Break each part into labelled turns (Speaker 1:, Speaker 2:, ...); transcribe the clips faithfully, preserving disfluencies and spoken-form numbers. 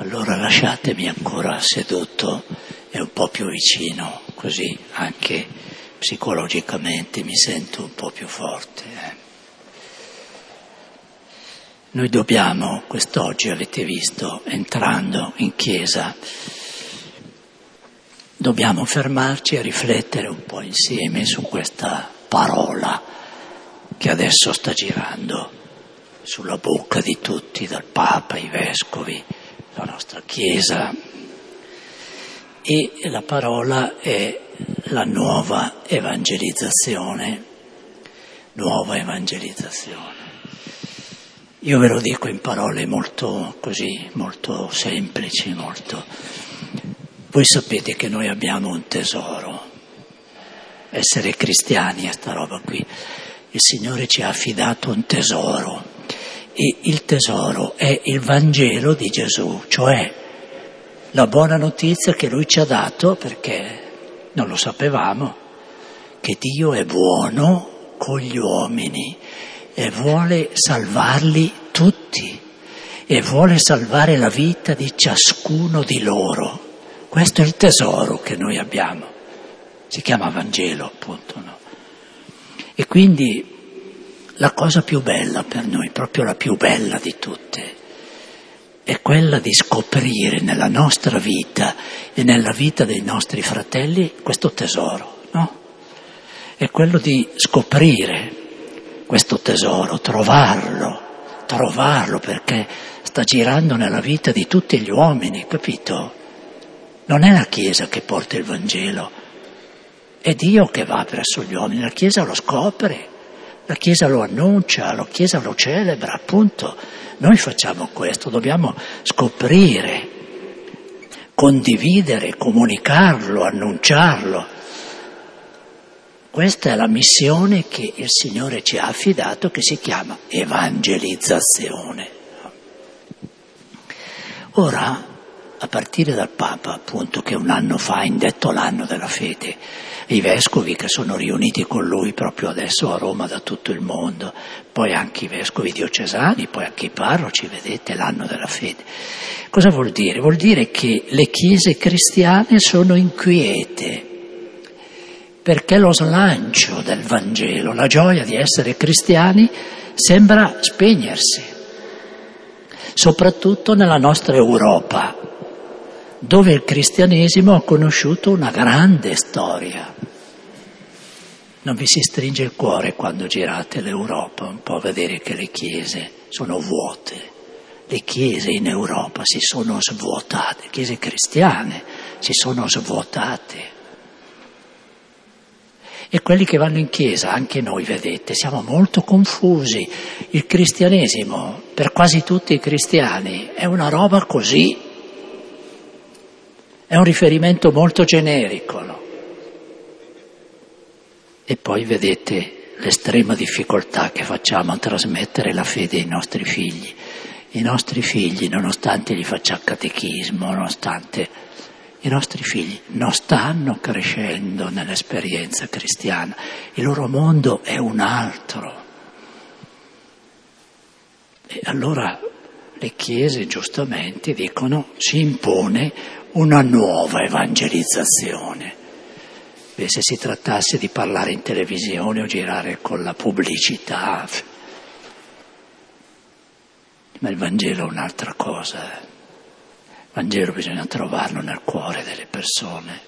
Speaker 1: Allora lasciatemi ancora seduto e un po' più vicino, così anche psicologicamente mi sento un po' più forte. Eh. Noi dobbiamo, quest'oggi avete visto, entrando in chiesa, dobbiamo fermarci e riflettere un po' insieme su questa parola che adesso sta girando sulla bocca di tutti, dal Papa, i Vescovi, la nostra Chiesa. E la parola è la nuova evangelizzazione, nuova evangelizzazione. Io ve lo dico in parole molto così, molto semplici, molto... Voi sapete che noi abbiamo un tesoro, essere cristiani è sta roba qui. Il Signore ci ha affidato un tesoro e il tesoro è il Vangelo di Gesù, cioè la buona notizia che Lui ci ha dato, perché non lo sapevamo, che Dio è buono con gli uomini e vuole salvarli tutti e vuole salvare la vita di ciascuno di loro. Questo è il tesoro che noi abbiamo, si chiama Vangelo appunto, no? E quindi la cosa più bella per noi, proprio la più bella di tutte, è quella di scoprire nella nostra vita e nella vita dei nostri fratelli questo tesoro, no? È quello di scoprire questo tesoro, trovarlo, trovarlo perché sta girando nella vita di tutti gli uomini, capito? Non è la Chiesa che porta il Vangelo, è Dio che va presso gli uomini, la Chiesa lo scopre, la Chiesa lo annuncia, la Chiesa lo celebra, appunto. Noi facciamo questo, dobbiamo scoprire, condividere, comunicarlo, annunciarlo. Questa è la missione che il Signore ci ha affidato, che si chiama evangelizzazione. Ora, a partire dal Papa, appunto, che un anno fa ha indetto l'anno della fede, i vescovi che sono riuniti con lui proprio adesso a Roma da tutto il mondo, poi anche i vescovi diocesani, poi anche i parroci, vedete, l'anno della fede. Cosa vuol dire? Vuol dire che le chiese cristiane sono inquiete, perché lo slancio del Vangelo, la gioia di essere cristiani, sembra spegnersi, soprattutto nella nostra Europa, dove il cristianesimo ha conosciuto una grande storia. Non vi si stringe il cuore quando girate l'Europa un po' a vedere che le chiese sono vuote. Le chiese in Europa si sono svuotate, le chiese cristiane si sono svuotate. E quelli che vanno in chiesa, anche noi vedete, siamo molto confusi. Il cristianesimo, per quasi tutti i cristiani, è una roba così. È un riferimento molto generico, no? E poi vedete l'estrema difficoltà che facciamo a trasmettere la fede ai nostri figli. I nostri figli, nonostante gli faccia catechismo, nonostante i nostri figli non stanno crescendo nell'esperienza cristiana, il loro mondo è un altro. E allora le chiese giustamente dicono si impone una nuova evangelizzazione. Beh, se si trattasse di parlare in televisione o girare con la pubblicità, ma il Vangelo è un'altra cosa. Il Vangelo bisogna trovarlo nel cuore delle persone.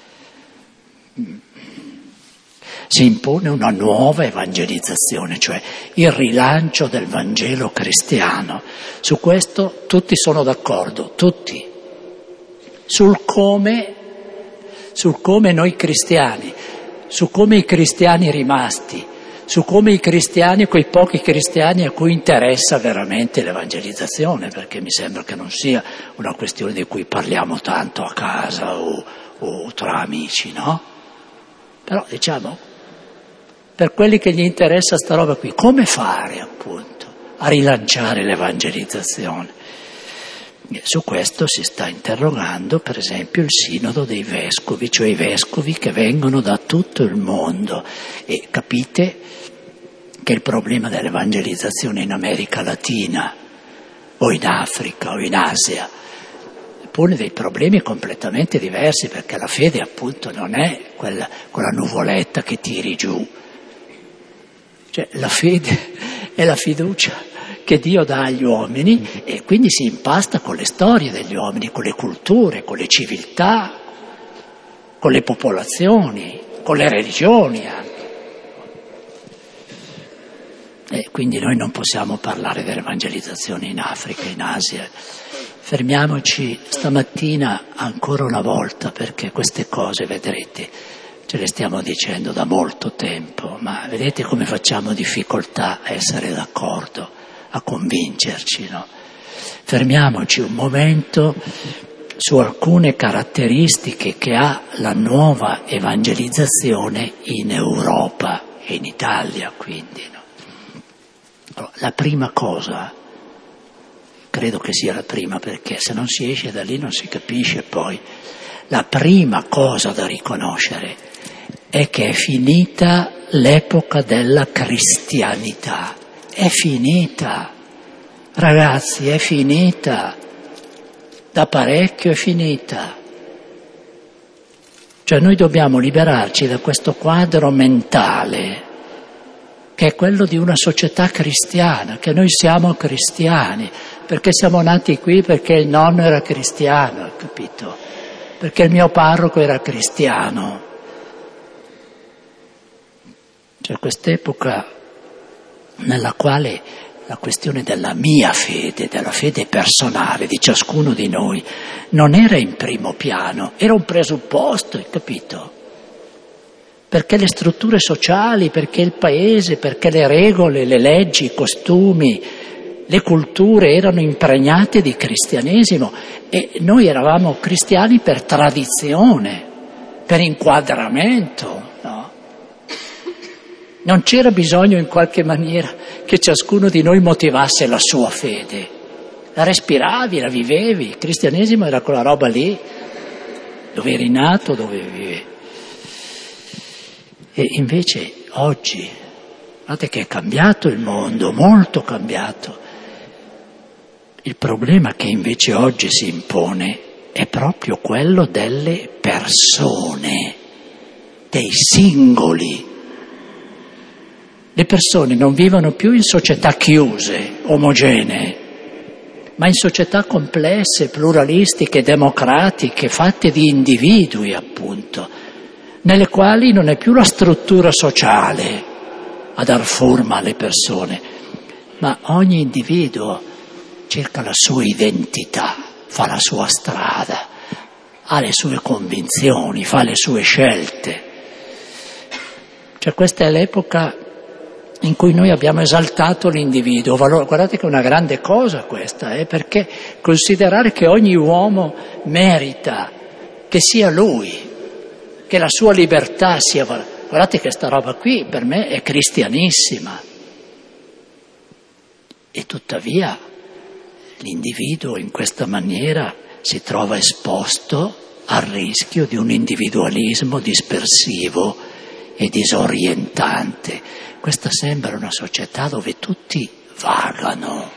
Speaker 1: Si impone una nuova evangelizzazione, cioè il rilancio del Vangelo cristiano. Su questo tutti sono d'accordo, tutti. Sul come, sul come noi cristiani, su come i cristiani rimasti, su come i cristiani, quei pochi cristiani a cui interessa veramente l'evangelizzazione, perché mi sembra che non sia una questione di cui parliamo tanto a casa o, o tra amici, no? Però diciamo, per quelli che gli interessa sta roba qui, come fare appunto a rilanciare l'evangelizzazione? Su questo si sta interrogando, per esempio, il sinodo dei vescovi, cioè i vescovi che vengono da tutto il mondo. E capite che il problema dell'evangelizzazione in America Latina o in Africa o in Asia pone dei problemi completamente diversi, perché la fede appunto non è quella, quella nuvoletta che tiri giù. Cioè la fede è la fiducia che Dio dà agli uomini e quindi si impasta con le storie degli uomini, con le culture, con le civiltà, con le popolazioni, con le religioni anche. E quindi noi non possiamo parlare dell'evangelizzazione in Africa, in Asia. Fermiamoci stamattina ancora una volta, perché queste cose, vedrete, ce le stiamo dicendo da molto tempo, ma vedete come facciamo difficoltà a essere d'accordo, a convincerci, no? Fermiamoci un momento su alcune caratteristiche che ha la nuova evangelizzazione in Europa e in Italia, quindi, no? Allora, la prima cosa, credo che sia la prima, perché se non si esce da lì non si capisce poi, la prima cosa da riconoscere è che è finita l'epoca della cristianità. È finita, ragazzi, è finita, da parecchio è finita. Cioè noi dobbiamo liberarci da questo quadro mentale, che è quello di una società cristiana, che noi siamo cristiani, perché siamo nati qui, perché il nonno era cristiano, capito? Perché il mio parroco era cristiano. C'è quest'epoca nella quale la questione della mia fede, della fede personale di ciascuno di noi, non era in primo piano, era un presupposto, hai capito? Perché le strutture sociali, perché il paese, perché le regole, le leggi, i costumi, le culture erano impregnate di cristianesimo e noi eravamo cristiani per tradizione, per inquadramento, no? Non c'era bisogno in qualche maniera che ciascuno di noi motivasse la sua fede. La respiravi, la vivevi, il cristianesimo era quella roba lì, dove eri nato, dove vivevi. E invece oggi, guardate che è cambiato il mondo, molto cambiato. Il problema che invece oggi si impone è proprio quello delle persone, dei singoli. Le persone non vivono più in società chiuse, omogenee, ma in società complesse, pluralistiche, democratiche, fatte di individui appunto, nelle quali non è più la struttura sociale a dar forma alle persone, ma ogni individuo cerca la sua identità, fa la sua strada, ha le sue convinzioni, fa le sue scelte. Cioè questa è l'epoca in cui noi abbiamo esaltato l'individuo. Guardate che è una grande cosa questa, eh, perché considerare che ogni uomo merita che sia lui, che la sua libertà sia... Guardate che sta roba qui per me è cristianissima. E tuttavia l'individuo in questa maniera si trova esposto al rischio di un individualismo dispersivo e disorientante. Questa sembra una società dove tutti vagano,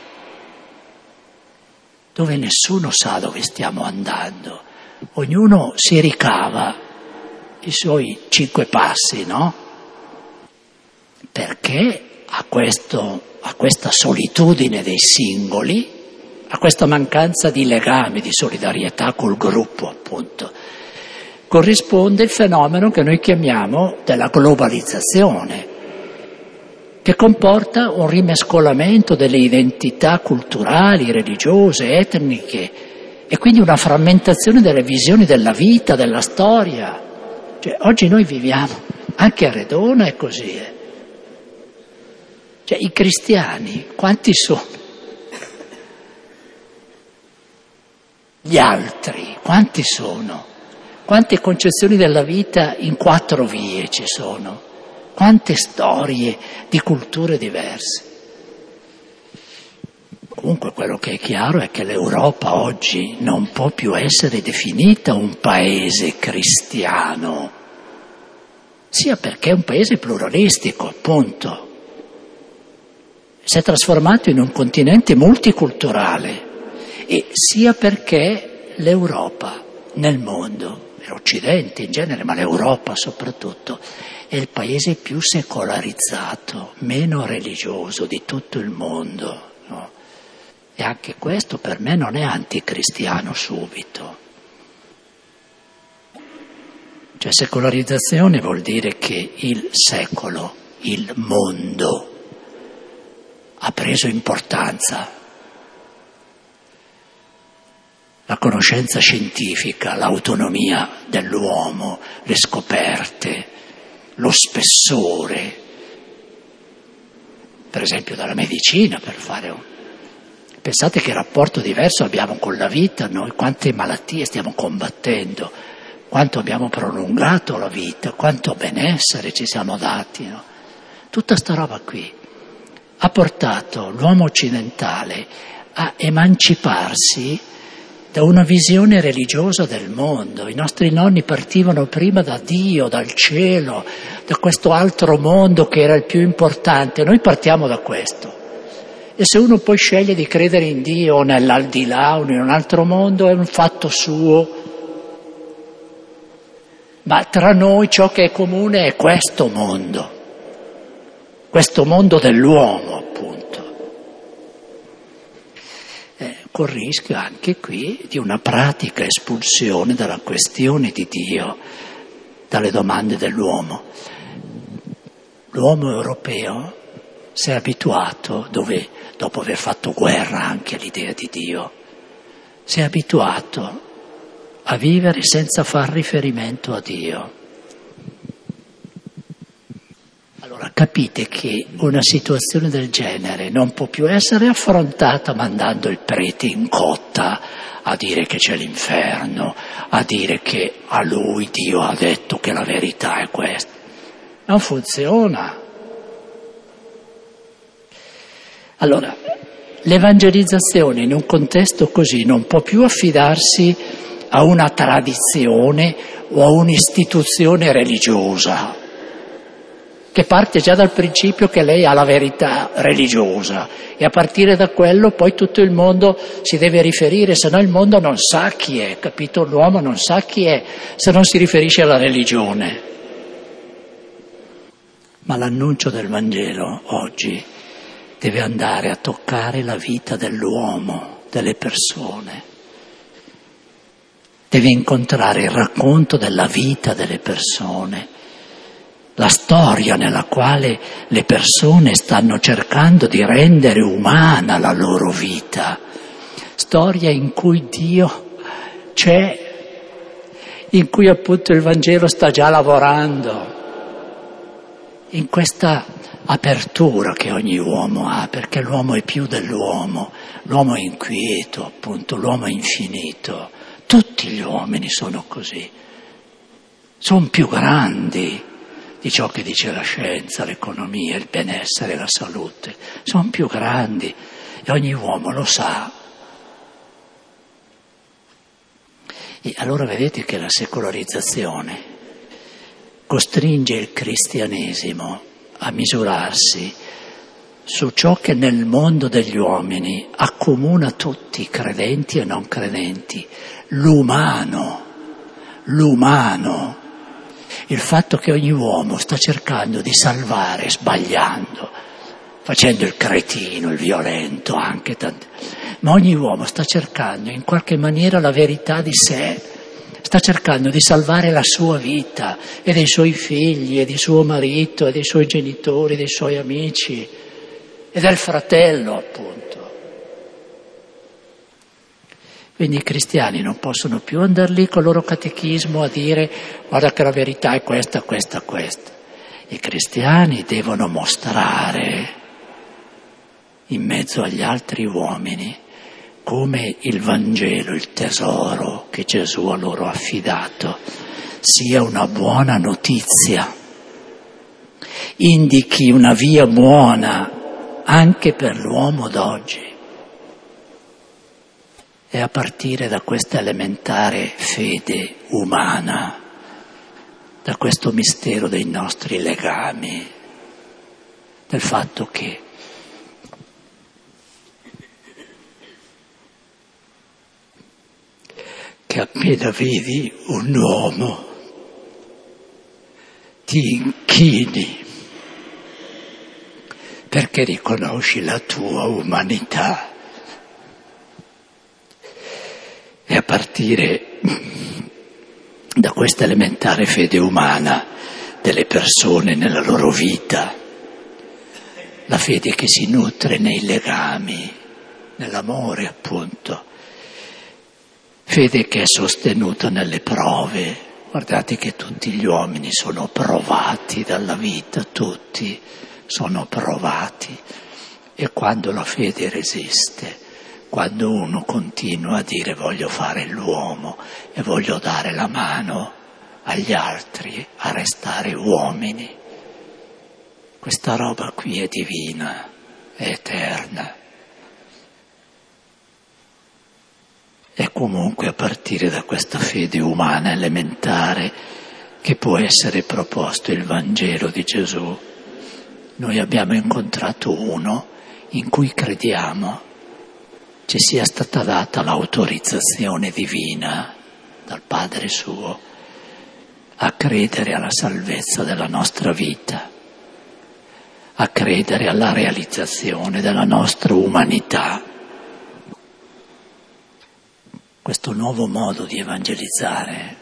Speaker 1: dove nessuno sa dove stiamo andando, ognuno si ricava i suoi cinque passi, no? Perché a, questo, a questa solitudine dei singoli, a questa mancanza di legame, di solidarietà col gruppo, appunto, corrisponde il fenomeno che noi chiamiamo della globalizzazione, che comporta un rimescolamento delle identità culturali, religiose, etniche e quindi una frammentazione delle visioni della vita, della storia. Cioè, oggi noi viviamo, anche a Redona è così. Eh. Cioè, i cristiani, quanti sono? Gli altri, quanti sono? Quante concezioni della vita in quattro vie ci sono? Quante storie di culture diverse. Comunque quello che è chiaro è che l'Europa oggi non può più essere definita un paese cristiano, sia perché è un paese pluralistico, appunto. Si è trasformato in un continente multiculturale e sia perché l'Europa nel mondo, l'Occidente in genere, ma l'Europa soprattutto, è il paese più secolarizzato, meno religioso di tutto il mondo, no? E anche questo per me non è anticristiano subito. Cioè secolarizzazione vuol dire che il secolo, il mondo, ha preso importanza. La conoscenza scientifica, l'autonomia dell'uomo, le scoperte, lo spessore, per esempio dalla medicina, per fare un... Pensate che rapporto diverso abbiamo con la vita, noi quante malattie stiamo combattendo, quanto abbiamo prolungato la vita, quanto benessere ci siamo dati, no? Tutta sta roba qui ha portato l'uomo occidentale a emanciparsi da una visione religiosa del mondo. I nostri nonni partivano prima da Dio, dal cielo, da questo altro mondo che era il più importante. Noi partiamo da questo. E se uno poi sceglie di credere in Dio o nell'aldilà o in un altro mondo è un fatto suo. Ma tra noi ciò che è comune è questo mondo, questo mondo dell'uomo, appunto. Eh, con rischio anche qui di una pratica espulsione dalla questione di Dio, dalle domande dell'uomo. L'uomo europeo si è abituato, dove, dopo aver fatto guerra anche all'idea di Dio, si è abituato a vivere senza far riferimento a Dio. Allora capite che una situazione del genere non può più essere affrontata mandando il prete in cotta a dire che c'è l'inferno, a dire che a lui Dio ha detto che la verità è questa. Non funziona. Allora, l'evangelizzazione in un contesto così non può più affidarsi a una tradizione o a un'istituzione religiosa, che parte già dal principio che lei ha la verità religiosa e a partire da quello poi tutto il mondo si deve riferire, se no il mondo non sa chi è, capito? L'uomo non sa chi è se non si riferisce alla religione. Ma l'annuncio del Vangelo oggi deve andare a toccare la vita dell'uomo, delle persone. Deve incontrare il racconto della vita delle persone, la storia nella quale le persone stanno cercando di rendere umana la loro vita, storia in cui Dio c'è, in cui appunto il Vangelo sta già lavorando, in questa apertura che ogni uomo ha, perché l'uomo è più dell'uomo, l'uomo è inquieto, appunto, l'uomo è infinito. Tutti gli uomini sono così, sono più grandi di ciò che dice la scienza, l'economia, il benessere, la salute, sono più grandi e ogni uomo lo sa. E allora vedete che la secolarizzazione costringe il cristianesimo a misurarsi su ciò che nel mondo degli uomini accomuna tutti, credenti e non credenti, l'umano, l'umano, il fatto che ogni uomo sta cercando di salvare sbagliando, facendo il cretino, il violento anche, tanto. Ma ogni uomo sta cercando in qualche maniera la verità di sé, sta cercando di salvare la sua vita e dei suoi figli e di suo marito e dei suoi genitori, dei suoi amici e del fratello, appunto. Quindi i cristiani non possono più andare lì con il loro catechismo a dire guarda che la verità è questa, questa, questa. I cristiani devono mostrare in mezzo agli altri uomini come il Vangelo, il tesoro che Gesù ha loro affidato, sia una buona notizia, indichi una via buona anche per l'uomo d'oggi. E a partire da questa elementare fede umana, da questo mistero dei nostri legami, del fatto che che appena vedi un uomo ti inchini perché riconosci la tua umanità. E a partire da questa elementare fede umana delle persone nella loro vita, la fede che si nutre nei legami, nell'amore appunto, fede che è sostenuta nelle prove. Guardate che tutti gli uomini sono provati dalla vita, tutti sono provati, e quando la fede resiste, quando uno continua a dire voglio fare l'uomo e voglio dare la mano agli altri a restare uomini, questa roba qui è divina, è eterna. E comunque a partire da questa fede umana elementare che può essere proposto il Vangelo di Gesù, noi abbiamo incontrato uno in cui crediamo ci sia stata data l'autorizzazione divina dal Padre suo a credere alla salvezza della nostra vita, a credere alla realizzazione della nostra umanità. Questo nuovo modo di evangelizzare,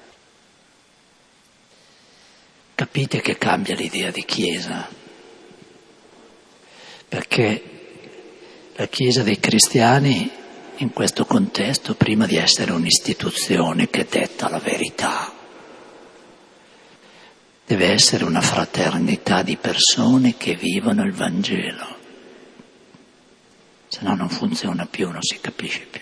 Speaker 1: capite che cambia l'idea di Chiesa, perché la Chiesa dei cristiani in questo contesto, prima di essere un'istituzione che detta la verità, deve essere una fraternità di persone che vivono il Vangelo, se no non funziona più, non si capisce più.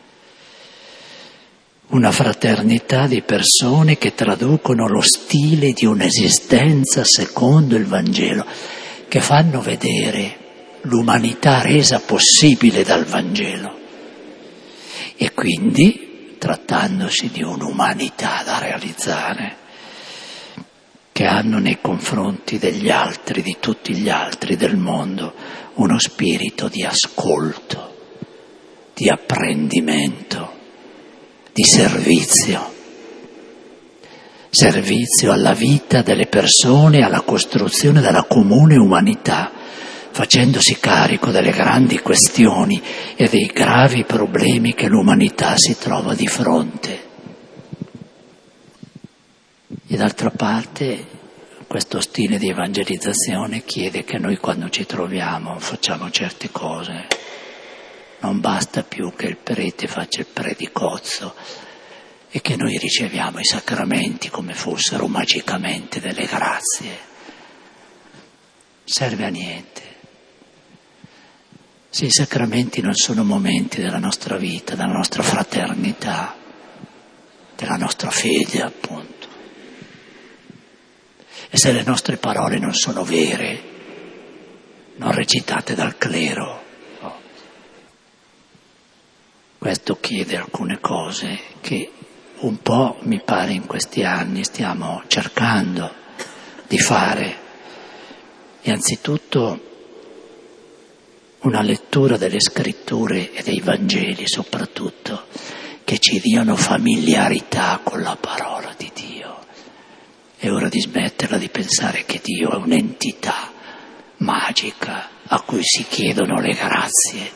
Speaker 1: Una fraternità di persone che traducono lo stile di un'esistenza secondo il Vangelo, che fanno vedere l'umanità resa possibile dal Vangelo e quindi, trattandosi di un'umanità da realizzare, che hanno nei confronti degli altri, di tutti gli altri del mondo, uno spirito di ascolto, di apprendimento, di servizio, servizio alla vita delle persone, alla costruzione della comune umanità, facendosi carico delle grandi questioni e dei gravi problemi che l'umanità si trova di fronte. E d'altra parte questo stile di evangelizzazione chiede che noi quando ci troviamo facciamo certe cose. Non basta più che il prete faccia il predicozzo e che noi riceviamo i sacramenti come fossero magicamente delle grazie. Serve a niente. Se i sacramenti non sono momenti della nostra vita, della nostra fraternità, della nostra fede, appunto, e se le nostre parole non sono vere, non recitate dal clero, no. Questo chiede alcune cose che un po', mi pare, in questi anni stiamo cercando di fare. E anzitutto una lettura delle scritture e dei Vangeli soprattutto, che ci diano familiarità con la parola di Dio. È ora di smetterla di pensare che Dio è un'entità magica a cui si chiedono le grazie.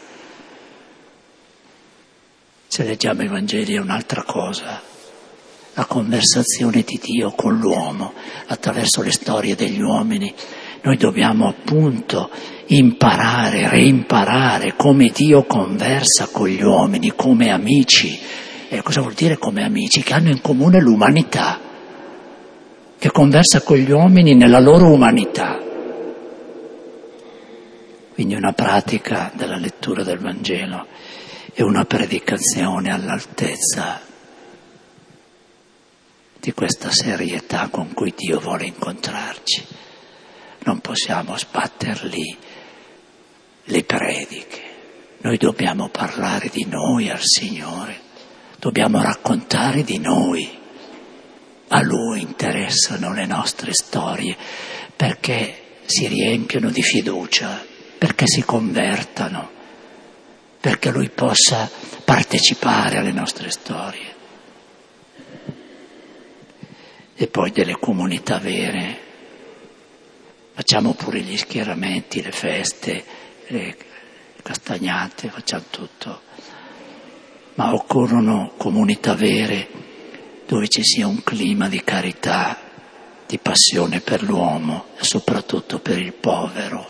Speaker 1: Se leggiamo i Vangeli è un'altra cosa, la conversazione di Dio con l'uomo attraverso le storie degli uomini. Noi dobbiamo appunto imparare, reimparare come Dio conversa con gli uomini, come amici. E cosa vuol dire come amici? Che hanno in comune l'umanità, che conversa con gli uomini nella loro umanità. Quindi una pratica della lettura del Vangelo e una predicazione all'altezza di questa serietà con cui Dio vuole incontrarci. Non possiamo sbatter lì le prediche. Noi dobbiamo parlare di noi al Signore, dobbiamo raccontare di noi. A Lui interessano le nostre storie perché si riempiono di fiducia, perché si convertano, perché Lui possa partecipare alle nostre storie. e poi delle comunità vere. Facciamo pure gli schieramenti, le feste, le castagnate, facciamo tutto, ma occorrono comunità vere dove ci sia un clima di carità, di passione per l'uomo e soprattutto per il povero.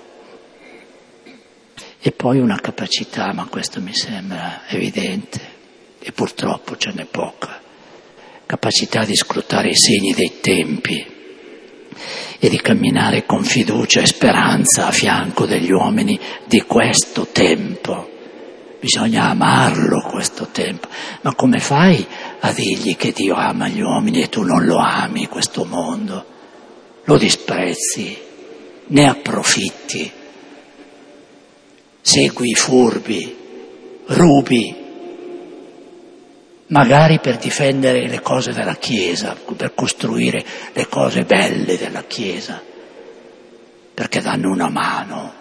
Speaker 1: E poi una capacità, ma questo mi sembra evidente, e purtroppo ce n'è poca, capacità di scrutare i segni dei tempi e di camminare con fiducia e speranza a fianco degli uomini di questo tempo. Bisogna amarlo questo tempo. Ma come fai a dirgli che Dio ama gli uomini e tu non lo ami, questo mondo? Lo disprezzi, ne approfitti, segui i furbi, rubi, magari per difendere le cose della Chiesa, per costruire le cose belle della Chiesa, perché danno una mano.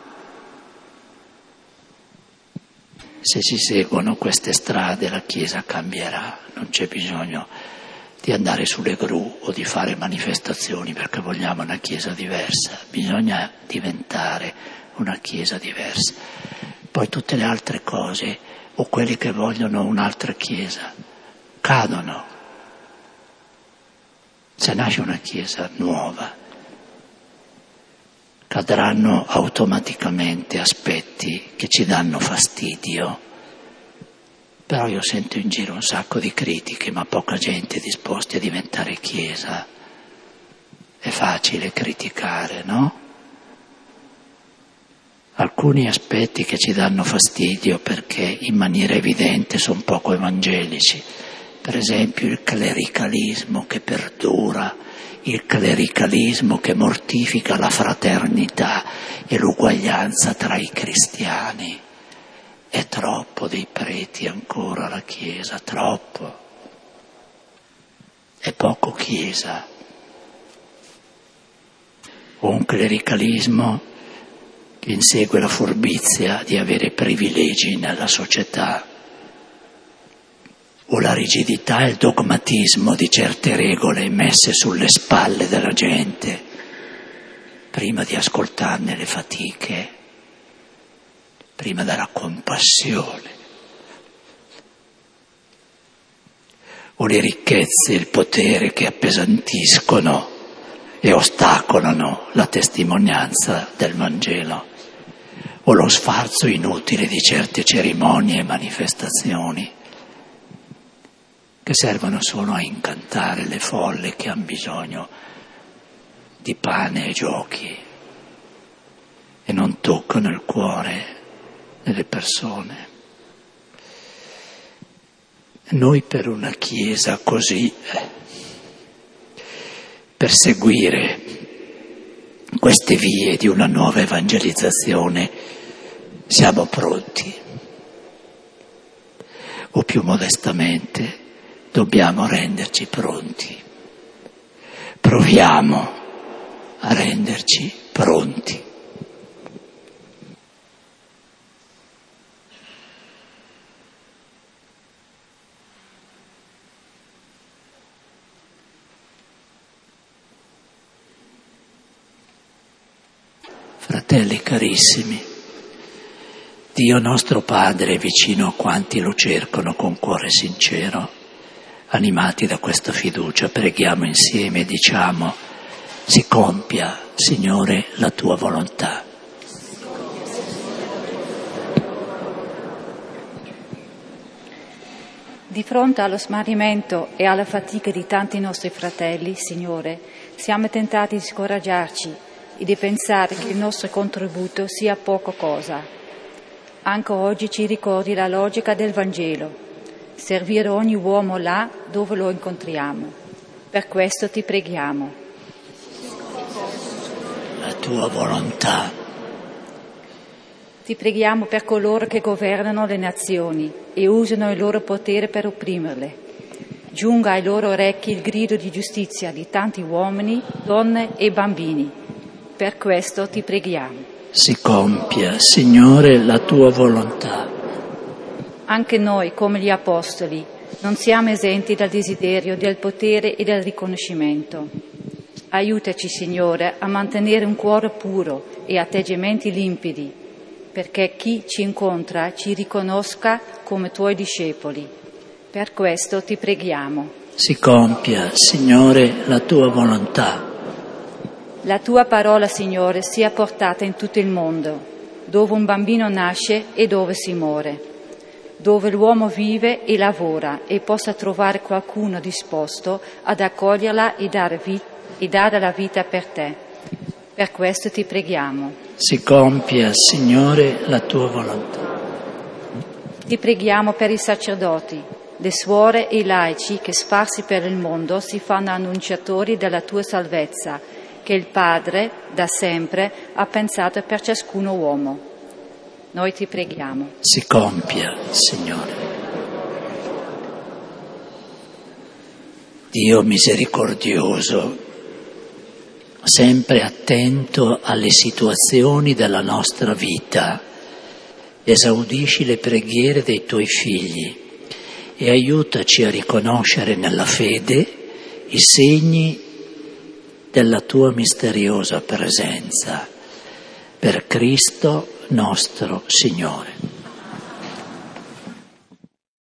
Speaker 1: Se si seguono queste strade la Chiesa cambierà, non c'è bisogno di andare sulle gru o di fare manifestazioni perché vogliamo una Chiesa diversa, bisogna diventare una Chiesa diversa. Poi tutte le altre cose o quelli che vogliono un'altra Chiesa cadono. Se nasce una Chiesa nuova, cadranno automaticamente aspetti che ci danno fastidio. Però io sento in giro un sacco di critiche, ma poca gente disposta a diventare Chiesa. È facile criticare, no? Alcuni aspetti che ci danno fastidio perché in maniera evidente sono poco evangelici. Per esempio il clericalismo che perdura, il clericalismo che mortifica la fraternità e l'uguaglianza tra i cristiani. È troppo dei preti ancora la Chiesa, troppo. È poco Chiesa. O un clericalismo che insegue la furbizia di avere privilegi nella società, o la rigidità e il dogmatismo di certe regole messe sulle spalle della gente, prima di ascoltarne le fatiche, prima della compassione, o le ricchezze e il potere che appesantiscono e ostacolano la testimonianza del Vangelo, o lo sfarzo inutile di certe cerimonie e manifestazioni che servono solo a incantare le folle che hanno bisogno di pane e giochi e non toccano il cuore delle persone. Noi per una Chiesa così, per seguire queste vie di una nuova evangelizzazione, siamo pronti. O più modestamente, dobbiamo renderci pronti. Proviamo a renderci pronti. Fratelli carissimi, Dio nostro Padre è vicino a quanti lo cercano con cuore sincero. Animati da questa fiducia, preghiamo insieme e diciamo: si compia, Signore, la tua volontà.
Speaker 2: Di fronte allo smarrimento e alla fatica di tanti nostri fratelli, Signore, siamo tentati di scoraggiarci e di pensare che il nostro contributo sia poca cosa. Anche oggi ci ricordi la logica del Vangelo: servire ogni uomo là dove lo incontriamo. Per questo ti preghiamo.
Speaker 1: La tua volontà.
Speaker 2: Ti preghiamo per coloro che governano le nazioni e usano il loro potere per opprimerle. Giunga ai loro orecchi il grido di giustizia di tanti uomini, donne e bambini. Per questo ti preghiamo.
Speaker 1: Si compia, Signore, la tua volontà.
Speaker 2: Anche noi, come gli Apostoli, Non siamo esenti dal desiderio del potere e del riconoscimento. Aiutaci, Signore, a mantenere un cuore puro e atteggiamenti limpidi, perché chi ci incontra ci riconosca come Tuoi discepoli. Per questo ti preghiamo.
Speaker 1: Si compia, Signore, la Tua volontà.
Speaker 2: La Tua parola, Signore, sia portata in tutto il mondo, dove un bambino nasce e dove si muore, dove l'uomo vive e lavora e possa trovare qualcuno disposto ad accoglierla e dare, vita, e dare la vita per Te. Per questo ti preghiamo.
Speaker 1: Si compia, Signore, la Tua volontà.
Speaker 2: Ti preghiamo per i sacerdoti, le suore e i laici che sparsi per il mondo si fanno annunciatori della Tua salvezza, che il Padre da sempre ha pensato per ciascuno uomo. Noi ti preghiamo.
Speaker 1: Si compia, Signore. Dio misericordioso, sempre attento alle situazioni della nostra vita, esaudisci le preghiere dei Tuoi figli e aiutaci a riconoscere nella fede i segni della Tua misteriosa presenza. Per Cristo nostro Signore.